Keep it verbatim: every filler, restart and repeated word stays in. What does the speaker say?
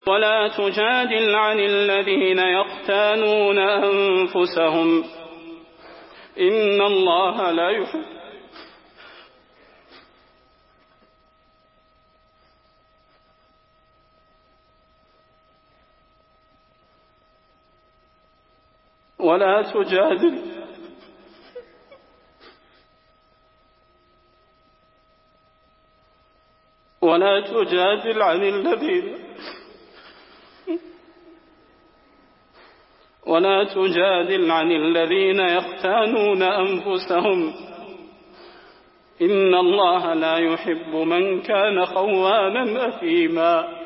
ولا تجادل عن الذين يختانون أنفسهم إن الله لا يحب ولا تجادل ولا تجادل عن الذين ولا تجادل عن الذين يختانون أنفسهم إن الله لا يحب من كان خوانا أثيما